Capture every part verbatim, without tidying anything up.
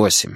восемь.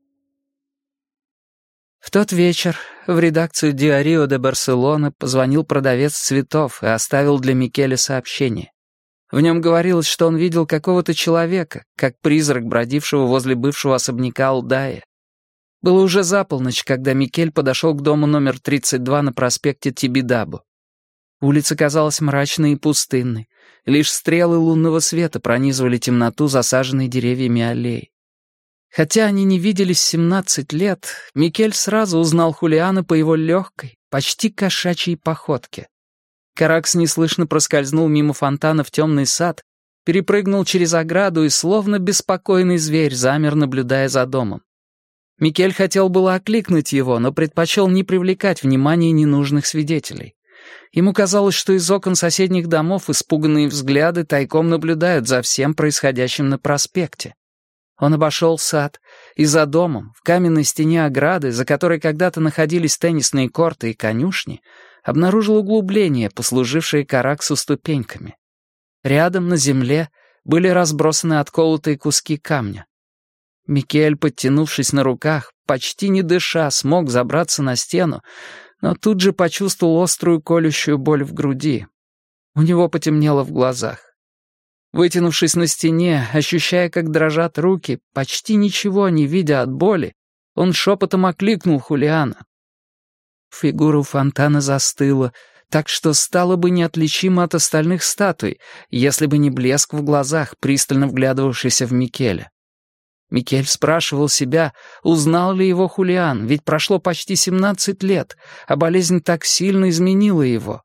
В тот вечер в редакцию «Диарио де Барселона» позвонил продавец цветов и оставил для Микеля сообщение. В нем говорилось, что он видел какого-то человека, как призрак, бродившего возле бывшего особняка Алдая. Было уже за полночь, когда Микель подошел к дому номер тридцать два на проспекте Тибидабо. Улица казалась мрачной и пустынной. Лишь стрелы лунного света пронизывали темноту, засаженной деревьями аллеи. Хотя они не виделись семнадцать лет, Микель сразу узнал Хулиана по его легкой, почти кошачьей походке. Каракс неслышно проскользнул мимо фонтана в темный сад, перепрыгнул через ограду и, словно беспокойный зверь, замер, наблюдая за домом. Микель хотел было окликнуть его, но предпочел не привлекать внимания ненужных свидетелей. Ему казалось, что из окон соседних домов испуганные взгляды тайком наблюдают за всем происходящим на проспекте. Он обошел сад, и за домом, в каменной стене ограды, за которой когда-то находились теннисные корты и конюшни, обнаружил углубление, послужившее Караксу ступеньками. Рядом, на земле, были разбросаны отколотые куски камня. Микель, подтянувшись на руках, почти не дыша, смог забраться на стену, но тут же почувствовал острую колющую боль в груди. У него потемнело в глазах. Вытянувшись на стене, ощущая, как дрожат руки, почти ничего не видя от боли, он шепотом окликнул Хулиана. Фигура у фонтана застыла, так что стала бы неотличима от остальных статуй, если бы не блеск в глазах, пристально вглядывавшийся в Микеля. Микель спрашивал себя, узнал ли его Хулиан, ведь прошло почти семнадцать лет, а болезнь так сильно изменила его.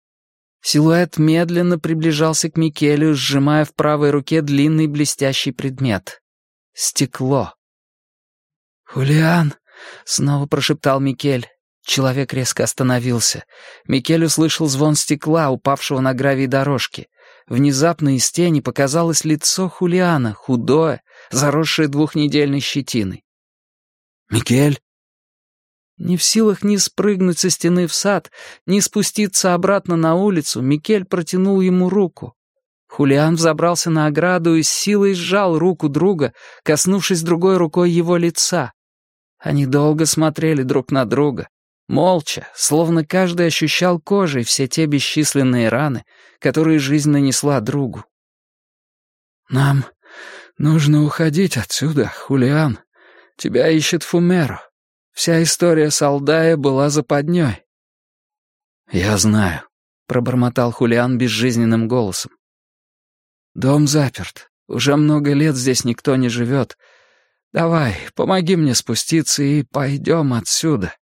Силуэт медленно приближался к Микелю, сжимая в правой руке длинный блестящий предмет. Стекло. «Хулиан!» — снова прошептал Микель. Человек резко остановился. Микель услышал звон стекла, упавшего на гравий дорожки. Внезапно из тени показалось лицо Хулиана, худое, заросшее двухнедельной щетиной. «Микель?» Не в силах ни спрыгнуть со стены в сад, ни спуститься обратно на улицу, Микель протянул ему руку. Хулиан взобрался на ограду и с силой сжал руку друга, коснувшись другой рукой его лица. Они долго смотрели друг на друга, молча, словно каждый ощущал кожей все те бесчисленные раны, которые жизнь нанесла другу. «Нам нужно уходить отсюда, Хулиан. Тебя ищет Фумеро. Вся история с Алдая была западней». «Я знаю», — пробормотал Хулиан безжизненным голосом. «Дом заперт. Уже много лет здесь никто не живет. Давай, помоги мне спуститься и пойдем отсюда».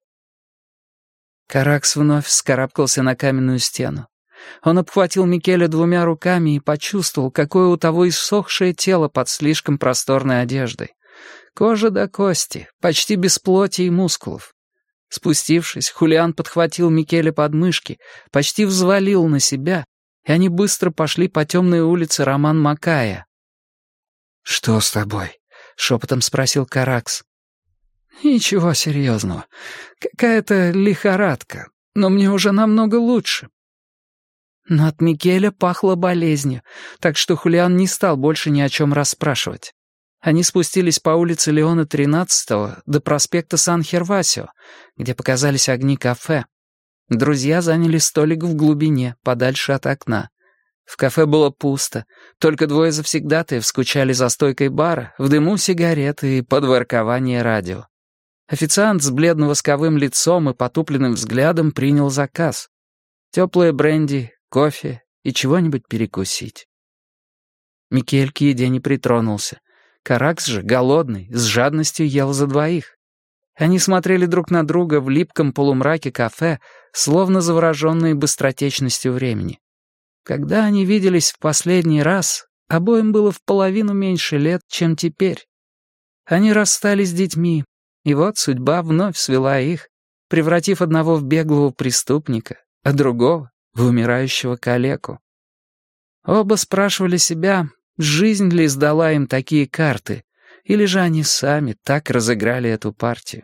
Каракс вновь вскарабкался на каменную стену. Он обхватил Микеля двумя руками и почувствовал, какое у того иссохшее тело под слишком просторной одеждой. Кожа до кости, почти без плоти и мускулов. Спустившись, Хулиан подхватил Микеля под мышки, почти взвалил на себя, и они быстро пошли по темной улице Роман-Макая. «Что с тобой?» — шепотом спросил Каракс. «Ничего серьезного. Какая-то лихорадка, но мне уже намного лучше». Но от Микеля пахло болезнью, так что Хулиан не стал больше ни о чем расспрашивать. Они спустились по улице Леона тринадцатого до проспекта Сан-Хервасио, где показались огни кафе. Друзья заняли столик в глубине, подальше от окна. В кафе было пусто, только двое завсегдатаев скучали за стойкой бара, в дыму сигареты и под воркование радио. Официант с бледно-восковым лицом и потупленным взглядом принял заказ. Теплое бренди, кофе и чего-нибудь перекусить. Микель к еде не притронулся. Каракс же, голодный, с жадностью ел за двоих. Они смотрели друг на друга в липком полумраке кафе, словно завороженные быстротечностью времени. Когда они виделись в последний раз, обоим было в половину меньше лет, чем теперь. Они расстались с детьми, и вот судьба вновь свела их, превратив одного в беглого преступника, а другого — в умирающего калеку. Оба спрашивали себя, жизнь ли сдала им такие карты, или же они сами так разыграли эту партию.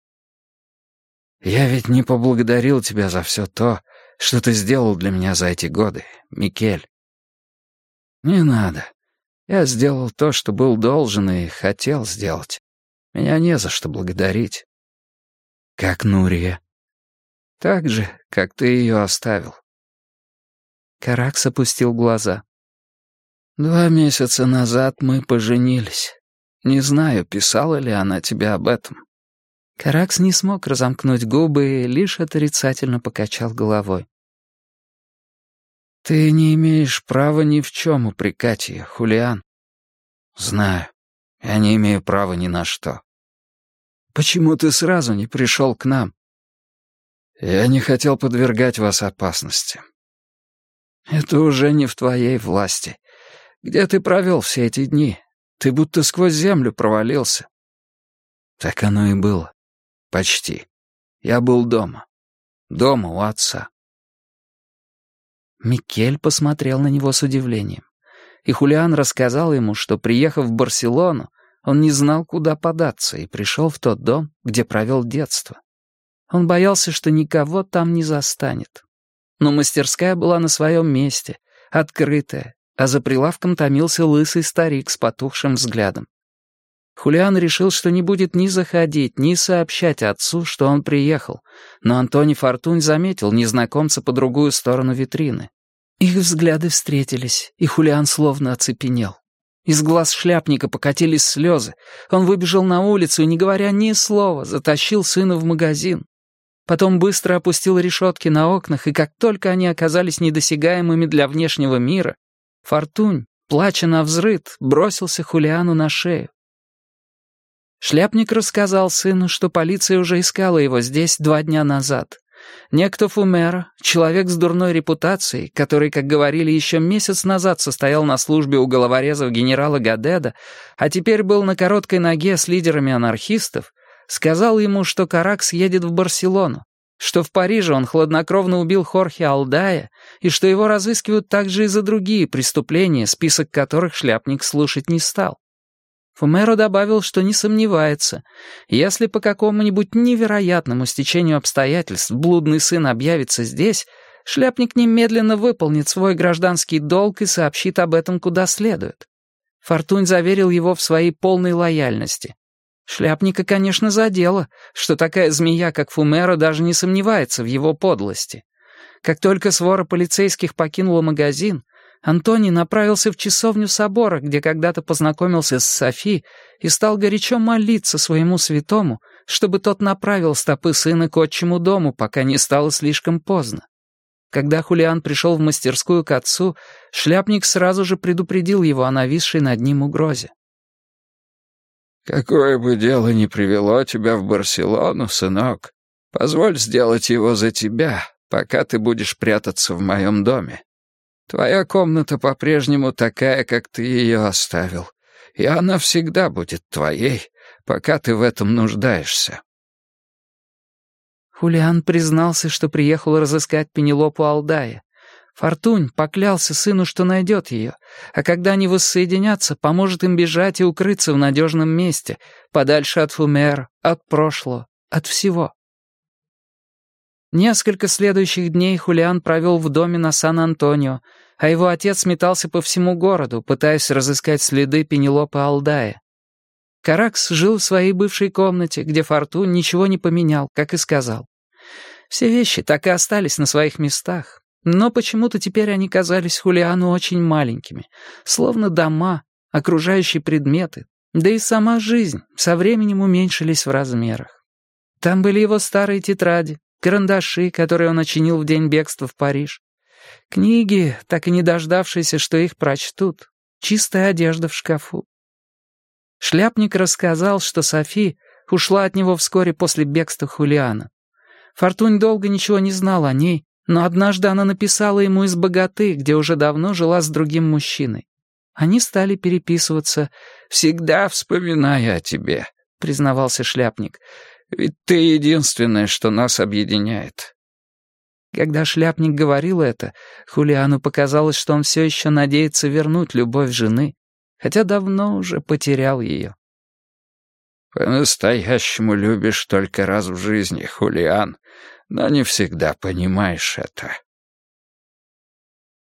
«Я ведь не поблагодарил тебя за все то, что ты сделал для меня за эти годы, Микель». «Не надо. Я сделал то, что был должен и хотел сделать. Меня не за что благодарить. Как Нурия. Так же, как ты ее оставил. Каракс опустил глаза. Два месяца назад мы поженились. Не знаю, писала ли она тебе об этом. Каракс не смог разомкнуть губы и лишь отрицательно покачал головой. «Ты не имеешь права ни в чем упрекать ее, Хулиан». «Знаю. Я не имею права ни на что». «Почему ты сразу не пришел к нам?» «Я не хотел подвергать вас опасности». «Это уже не в твоей власти. Где ты провел все эти дни? Ты будто сквозь землю провалился». Так оно и было. Почти. Я был дома. Дома у отца. Микель посмотрел на него с удивлением. И Хулиан рассказал ему, что, приехав в Барселону, он не знал, куда податься, и пришел в тот дом, где провел детство. Он боялся, что никого там не застанет. Но мастерская была на своем месте, открытая, а за прилавком томился лысый старик с потухшим взглядом. Хулиан решил, что не будет ни заходить, ни сообщать отцу, что он приехал, но Антони Фортунь заметил незнакомца по другую сторону витрины. Их взгляды встретились, и Хулиан словно оцепенел. Из глаз шляпника покатились слезы. Он выбежал на улицу и, не говоря ни слова, затащил сына в магазин. Потом быстро опустил решетки на окнах, и как только они оказались недосягаемыми для внешнего мира, Фортунь, плача навзрыд, бросился Хулиану на шею. Шляпник рассказал сыну, что полиция уже искала его здесь два дня назад. Некто Фумеро, человек с дурной репутацией, который, как говорили, еще месяц назад состоял на службе у головорезов генерала Гадеда, а теперь был на короткой ноге с лидерами анархистов, сказал ему, что Каракс едет в Барселону, что в Париже он хладнокровно убил Хорхе Алдая и что его разыскивают также и за другие преступления, список которых шляпник слушать не стал. Фумеро добавил, что не сомневается. Если по какому-нибудь невероятному стечению обстоятельств блудный сын объявится здесь, шляпник немедленно выполнит свой гражданский долг и сообщит об этом куда следует. Фортунь заверил его в своей полной лояльности. Шляпника, конечно, задело, что такая змея, как Фумеро, даже не сомневается в его подлости. Как только свора полицейских покинула магазин, Антони направился в часовню собора, где когда-то познакомился с Софи, и стал горячо молиться своему святому, чтобы тот направил стопы сына к отчему дому, пока не стало слишком поздно. Когда Хулиан пришел в мастерскую к отцу, шляпник сразу же предупредил его о нависшей над ним угрозе. «Какое бы дело ни привело тебя в Барселону, сынок, позволь сделать его за тебя, пока ты будешь прятаться в моем доме. Твоя комната по-прежнему такая, как ты ее оставил, и она всегда будет твоей, пока ты в этом нуждаешься». Хулиан признался, что приехал разыскать Пенелопу Алдая. Фортунь поклялся сыну, что найдет ее, а когда они воссоединятся, поможет им бежать и укрыться в надежном месте, подальше от Фумер, от прошлого, от всего. Несколько следующих дней Хулиан провел в доме на Сан-Антонио, а его отец метался по всему городу, пытаясь разыскать следы Пенелопы Алдая. Каракс жил в своей бывшей комнате, где Фортунь ничего не поменял, как и сказал. Все вещи так и остались на своих местах, но почему-то теперь они казались Хулиану очень маленькими, словно дома, окружающие предметы, да и сама жизнь со временем уменьшились в размерах. Там были его старые тетради, карандаши, которые он очинил в день бегства в Париж, книги, так и не дождавшиеся, что их прочтут, чистая одежда в шкафу. Шляпник рассказал, что Софи ушла от него вскоре после бегства Хулиана. Фортунь долго ничего не знал о ней, но однажды она написала ему из Боготы, где уже давно жила с другим мужчиной. Они стали переписываться, всегда вспоминая о тебе, признавался шляпник. Ведь ты единственное, что нас объединяет. Когда шляпник говорил это, Хулиану показалось, что он все еще надеется вернуть любовь жены, хотя давно уже потерял ее. «По-настоящему любишь только раз в жизни, Хулиан, но не всегда понимаешь это».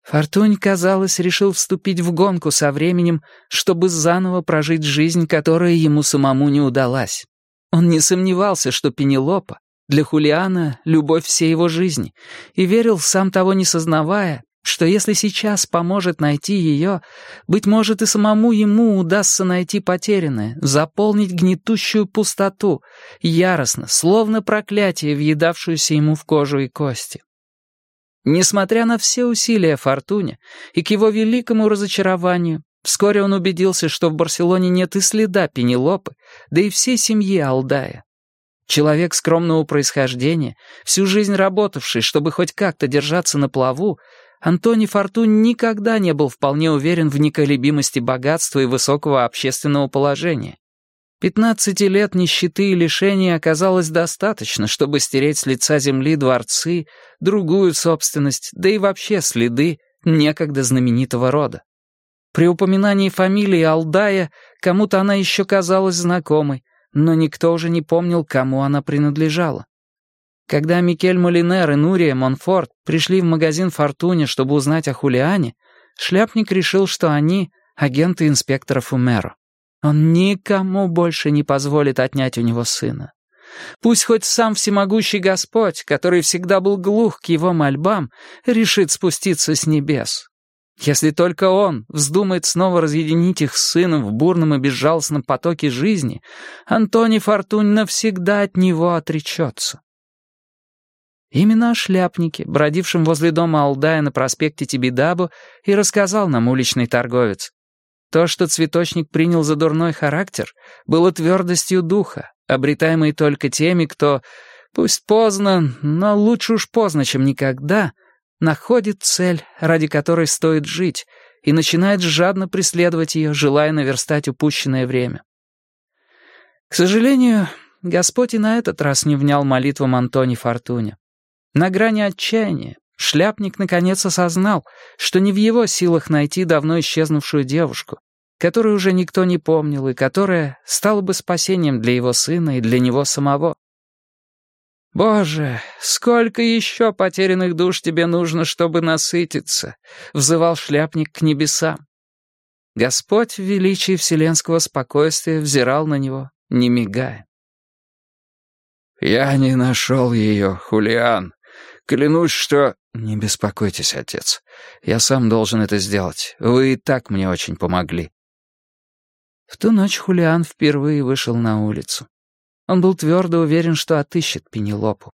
Фортунь, казалось, решил вступить в гонку со временем, чтобы заново прожить жизнь, которая ему самому не удалась. Он не сомневался, что Пенелопа для Хулиана — любовь всей его жизни, и верил, сам того не сознавая, что если сейчас поможет найти ее, быть может, и самому ему удастся найти потерянное, заполнить гнетущую пустоту, яростно, словно проклятие, въедавшуюся ему в кожу и кости. Несмотря на все усилия Фортуня и к его великому разочарованию, вскоре он убедился, что в Барселоне нет и следа Пенелопы, да и всей семьи Алдая. Человек скромного происхождения, всю жизнь работавший, чтобы хоть как-то держаться на плаву, Антони Фортунь никогда не был вполне уверен в неколебимости богатства и высокого общественного положения. Пятнадцати лет нищеты и лишений оказалось достаточно, чтобы стереть с лица земли дворцы, другую собственность, да и вообще следы некогда знаменитого рода. При упоминании фамилии Алдая кому-то она еще казалась знакомой, но никто уже не помнил, кому она принадлежала. Когда Микель Молинер и Нурия Монфорт пришли в магазин Фортуня, чтобы узнать о Хулиане, шляпник решил, что они — агенты инспектора Фумеро. Он никому больше не позволит отнять у него сына. Пусть хоть сам всемогущий Господь, который всегда был глух к его мольбам, решит спуститься с небес. Если только он вздумает снова разъединить их с сыном в бурном и безжалостном потоке жизни, Антони Фортунь навсегда от него отречется. Именно о шляпнике, бродившем возле дома Алдая на проспекте Тибидабо, и рассказал нам уличный торговец. То, что цветочник принял за дурной характер, было твердостью духа, обретаемой только теми, кто, пусть поздно, но лучше уж поздно, чем никогда, находит цель, ради которой стоит жить, и начинает жадно преследовать ее, желая наверстать упущенное время. К сожалению, Господь и на этот раз не внял молитвам Антони Фортуня. На грани отчаяния шляпник наконец осознал, что не в его силах найти давно исчезнувшую девушку, которую уже никто не помнил и которая стала бы спасением для его сына и для него самого. «Боже, сколько еще потерянных душ тебе нужно, чтобы насытиться?» — взывал шляпник к небесам. Господь в величии вселенского спокойствия взирал на него, не мигая. «Я не нашел ее, Хулиан. Клянусь, что...» «Не беспокойтесь, отец. Я сам должен это сделать. Вы и так мне очень помогли». В ту ночь Хулиан впервые вышел на улицу. Он был твердо уверен, что отыщет Пенелопу.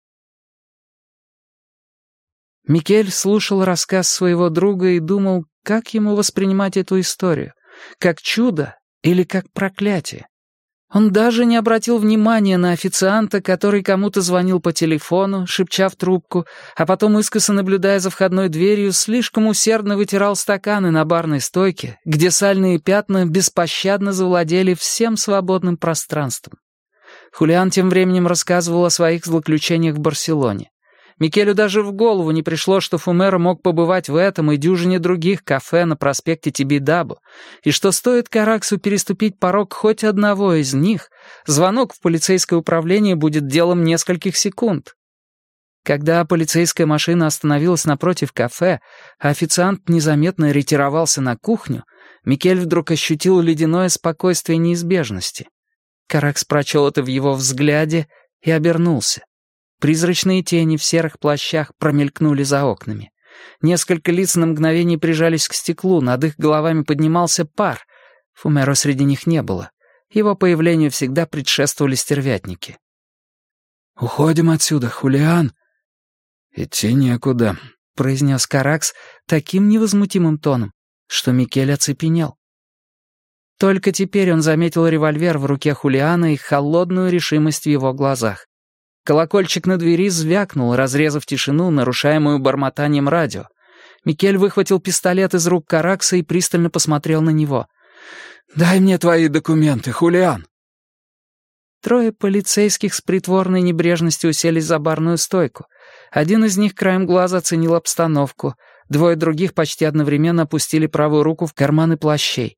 Микель слушал рассказ своего друга и думал, как ему воспринимать эту историю, как чудо или как проклятие. Он даже не обратил внимания на официанта, который кому-то звонил по телефону, шепча в трубку, а потом, искоса наблюдая за входной дверью, слишком усердно вытирал стаканы на барной стойке, где сальные пятна беспощадно завладели всем свободным пространством. Хулиан тем временем рассказывал о своих злоключениях в Барселоне. Микелю даже в голову не пришло, что Фумеро мог побывать в этом и дюжине других кафе на проспекте Тибидабо, и что стоит Караксу переступить порог хоть одного из них, звонок в полицейское управление будет делом нескольких секунд. Когда полицейская машина остановилась напротив кафе, а официант незаметно ретировался на кухню, Микель вдруг ощутил ледяное спокойствие неизбежности. Каракс прочел это в его взгляде и обернулся. Призрачные тени в серых плащах промелькнули за окнами. Несколько лиц на мгновение прижались к стеклу, над их головами поднимался пар. Фумеро среди них не было. Его появлению всегда предшествовали стервятники. «Уходим отсюда, Хулиан!» «Идти некуда», — произнес Каракс таким невозмутимым тоном, что Микель оцепенел. Только теперь он заметил револьвер в руке Хулиана и холодную решимость в его глазах. Колокольчик на двери звякнул, разрезав тишину, нарушаемую бормотанием радио. Микель выхватил пистолет из рук Каракса и пристально посмотрел на него. «Дай мне твои документы, Хулиан!» Трое полицейских с притворной небрежностью уселись за барную стойку. Один из них краем глаза оценил обстановку, двое других почти одновременно опустили правую руку в карманы плащей.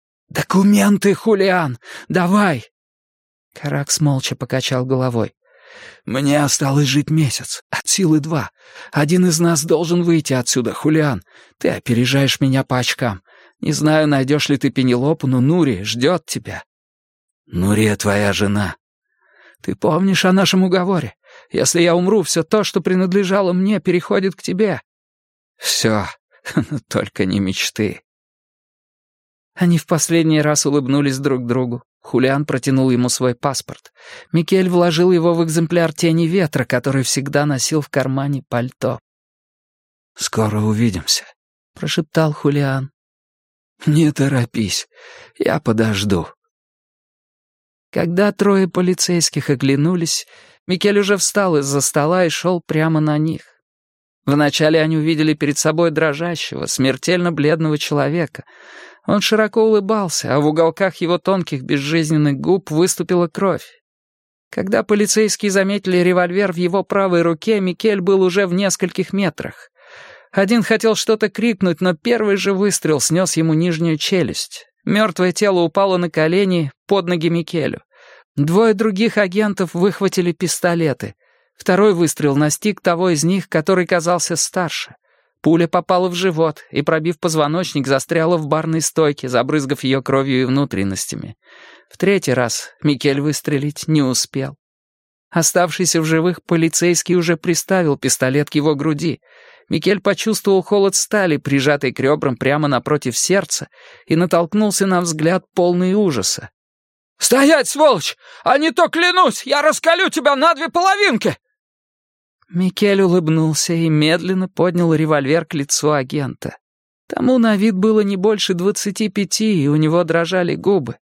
«Документы, Хулиан! Давай!» Каракс молча покачал головой. Мне осталось жить месяц, от силы два. Один из нас должен выйти отсюда, Хулиан. Ты опережаешь меня по очкам. Не знаю, найдешь ли ты Пенелопу, но Нури ждет тебя». «Нурия твоя жена». «Ты помнишь о нашем уговоре? Если я умру, все то, что принадлежало мне, переходит к тебе». «Все, только не мечты». Они в последний раз улыбнулись друг другу. Хулиан протянул ему свой паспорт. Микель вложил его в экземпляр «Тени ветра», который всегда носил в кармане пальто. «Скоро увидимся», — прошептал Хулиан. «Не торопись, я подожду». Когда трое полицейских оглянулись, Микель уже встал из-за стола и шел прямо на них. Вначале они увидели перед собой дрожащего, смертельно бледного человека. Он широко улыбался, а в уголках его тонких безжизненных губ выступила кровь. Когда полицейские заметили револьвер в его правой руке, Микель был уже в нескольких метрах. Один хотел что-то крикнуть, но первый же выстрел снес ему нижнюю челюсть. Мертвое тело упало на колени под ноги Микелю. Двое других агентов выхватили пистолеты. Второй выстрел настиг того из них, который казался старше. Пуля попала в живот и, пробив позвоночник, застряла в барной стойке, забрызгав ее кровью и внутренностями. В третий раз Микель выстрелить не успел. Оставшийся в живых полицейский уже приставил пистолет к его груди. Микель почувствовал холод стали, прижатой к ребрам прямо напротив сердца, и натолкнулся на взгляд полный ужаса. «Стоять, сволочь! А не то, клянусь, я раскалю тебя на две половинки!» Микель улыбнулся и медленно поднял револьвер к лицу агента. Тому на вид было не больше двадцати пяти, и у него дрожали губы.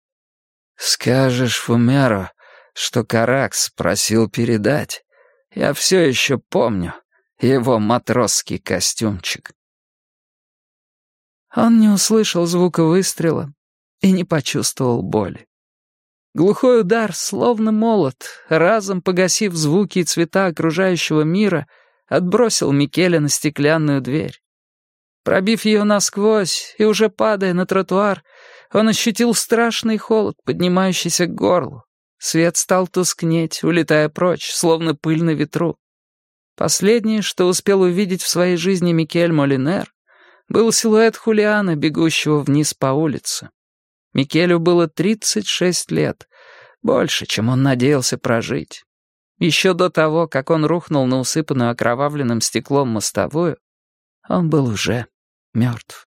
«Скажешь Фумеро, что Каракс просил передать. Я все еще помню его матросский костюмчик». Он не услышал звука выстрела и не почувствовал боли. Глухой удар, словно молот, разом погасив звуки и цвета окружающего мира, отбросил Микеля на стеклянную дверь. Пробив ее насквозь и уже падая на тротуар, он ощутил страшный холод, поднимающийся к горлу. Свет стал тускнеть, улетая прочь, словно пыль на ветру. Последнее, что успел увидеть в своей жизни Микель Молинер, был силуэт Хулиана, бегущего вниз по улице. Микелю было тридцать шесть лет, больше, чем он надеялся прожить. Еще до того, как он рухнул на усыпанную окровавленным стеклом мостовую, он был уже мертв.